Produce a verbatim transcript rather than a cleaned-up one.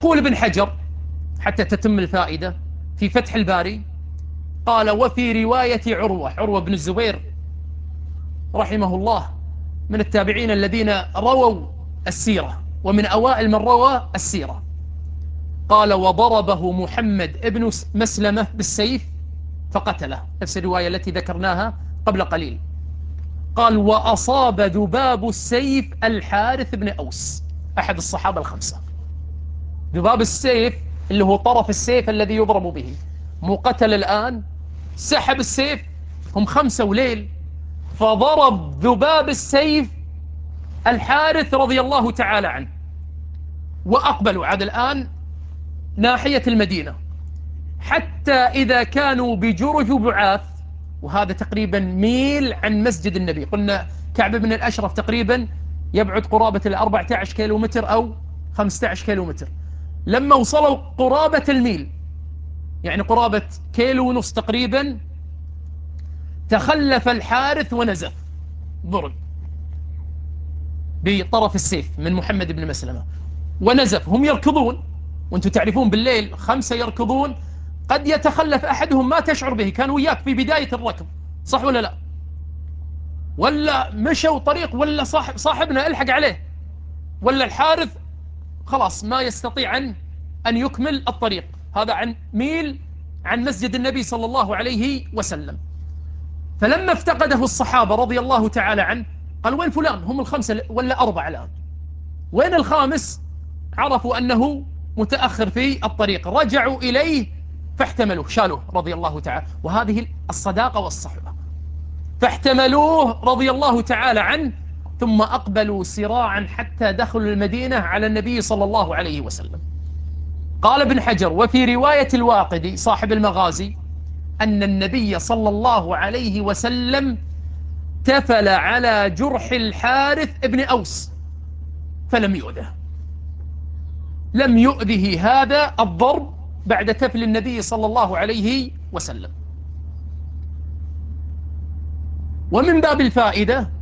قول ابن حجر حتى تتم الفائدة في فتح الباري، قال: وفي رواية عروة، عروة بن الزبير رحمه الله من التابعين الذين رووا السيرة ومن أوائل من روى السيرة، قال: وضربه محمد ابن مسلمة بالسيف فقتله، نفس الرواية التي ذكرناها قبل قليل. قال: وأصاب ذباب السيف الحارث بن أوس، أحد الصحابة الخمسة. ذباب السيف اللي هو طرف السيف الذي يضرب به، مقتل الآن، سحب السيف، هم خمسة وليل، فضرب ذباب السيف الحارث رضي الله تعالى عنه، وأقبلوا عاد الآن ناحية المدينة، حتى إذا كانوا بجرج بعاث، وهذا تقريبا ميل عن مسجد النبي. قلنا كعب بن الأشرف تقريبا يبعد قرابة الأربعة عشر كيلو متر أو خمسة عشر كيلو متر. لما وصلوا قرابة الميل، يعني قرابة كيلو ونص تقريبا، تخلف الحارث ونزف، ضرب بطرف السيف من محمد بن مسلمة ونزف. هم يركضون، وانتم تعرفون بالليل خمسة يركضون، قد يتخلف أحدهم ما تشعر به، كان وياك في بداية الركض، صح ولا لا؟ ولا مشوا طريق، ولا صاحب صاحبنا الحق عليه، ولا الحارث خلاص ما يستطيع أن أن يكمل الطريق، هذا عن ميل عن مسجد النبي صلى الله عليه وسلم. فلما افتقده الصحابة رضي الله تعالى عنه، قال: وين فلان؟ هم الخمسة ولا أربعة الآن، وين الخامس؟ عرفوا أنه متأخر في الطريق، رجعوا إليه فاحتملوه، شالوه رضي الله تعالى، وهذه الصداقة والصحبة. فاحتملوه رضي الله تعالى عنه، ثم أقبلوا سراعا حتى دخلوا المدينة على النبي صلى الله عليه وسلم. قال ابن حجر: وفي رواية الواقدي صاحب المغازي أن النبي صلى الله عليه وسلم تفل على جرح الحارث ابن أوس فلم يؤذه، لم يؤذه هذا الضرب بعد تفل النبي صلى الله عليه وسلم. ومن باب الفائدة